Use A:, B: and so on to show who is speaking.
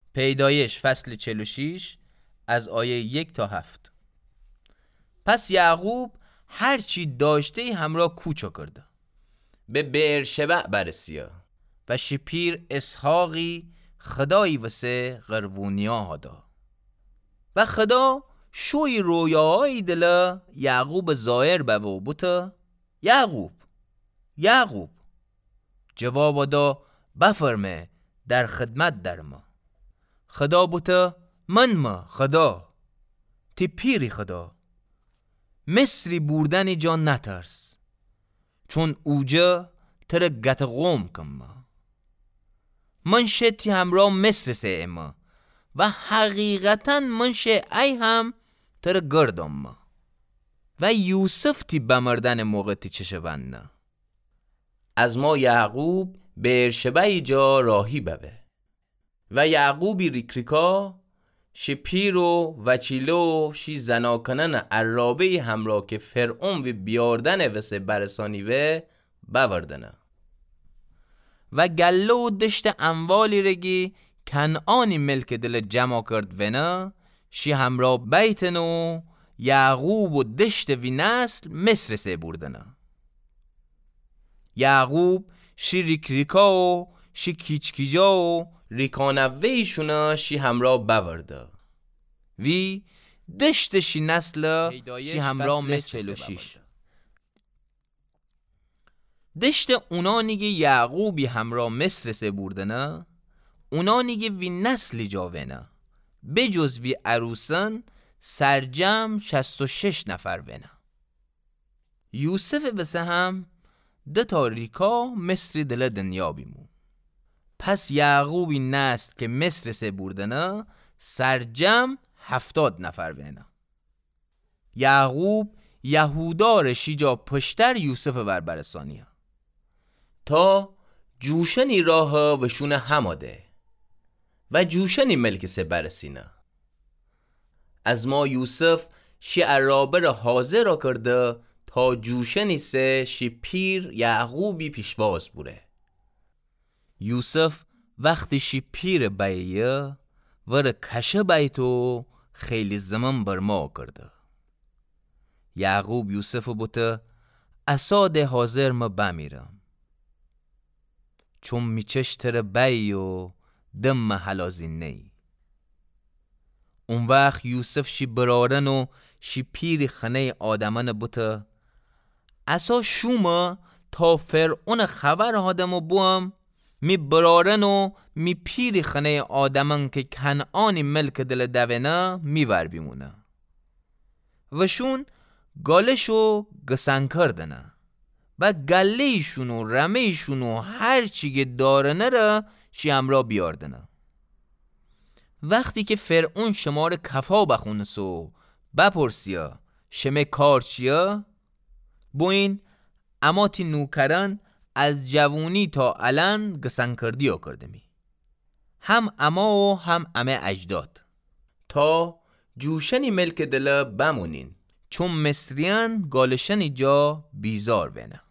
A: پیدایش فصل 46 از آیه 1 تا 7. پس یعقوب هرچی داشته همراه کوچ کرده به بیرشبع برسیه و شپیر اسحاقی خدایی وسه غربونیا هادا و خدا شوی رویاهایی دل یعقوب ظاهر بوو بوده. یعقوب جواب دا بفرمه در خدمت در ما. خدا بوده من خدا تی پیری خدا مصری بردن جا نترس چون اوجا تر گت قوم کم من شتی همراه مصر سه اما و حقیقتا من شه ای هم تر گردم و یوسف تی بمردن موقع تی چشون نه از ما یعقوب بیرشبعی جا راهی ببه و یعقوبی ریکریکا شی پیرو و چیلو شی زناکنن عرابه همراه که فرعون و بیاردن وسه برسانی و بوردنه و گلو دشت اموالی رگی کنعانی ملک دل جمع کرد ونا شی همراه بیتنو یعقوب و دشت وی نسل مصر سه بردنه. یعقوب شی ریکریکا و شی کیچکیجا و ریکانویشونا شی همراه بورده وی دشت شی نسل شی همراه مصر 46. دشت اونانیگه یعقوبی همراه مصر سه بردنه اونانیگه وی نسلی جاوینه بجز وی عروسن سرجم 66 نفر وینه. یوسف وسه هم 2 تا ریکا مصری دل دنیا بیمون. پس یعقوبی نسل که مصر سه بردنه سرجم 70 نفر وینه. یعقوب یهودا رشی جا پشتر یوسف ور برسانیه تا جوشنی راه وشونه هماده و جوشنی ملک سه برسینه. از ما یوسف شی عرابه را حاضر را کرده تا جوشنی سه شی پیر یعقوبی پیشواز بوده. یوسف وقتی شی پیر بایه ور کشه بایتو خیلی زمان برما کرده. یعقوب یوسف بوده اساده حاضر ما بمیرم چون میچشتر بایو دم حلازین نی. اون وقت یوسف شی برارن و شی پیر خنه آدمان بوده اسا شوما تا فرعون خبر آدمو بوام می برارن و می پیر خنه آدمان که کنعانی ملک دل دوینا می ور بیمونه و شون گالشو گسن کردنه و گلیشون و رمیشون و هر چی که دارنه را شی همراه بیاردنه. وقتی که فرعون شمار کفا بخونسو بپرسیا شمه کار چیا بو این اما تی نوکران از جوونی تا الان گسن کردی ها کرده می هم اما و هم امه اجداد تا جوشنی ملک دل بمونین چون مصریان گالشنی جا بیزار بینه.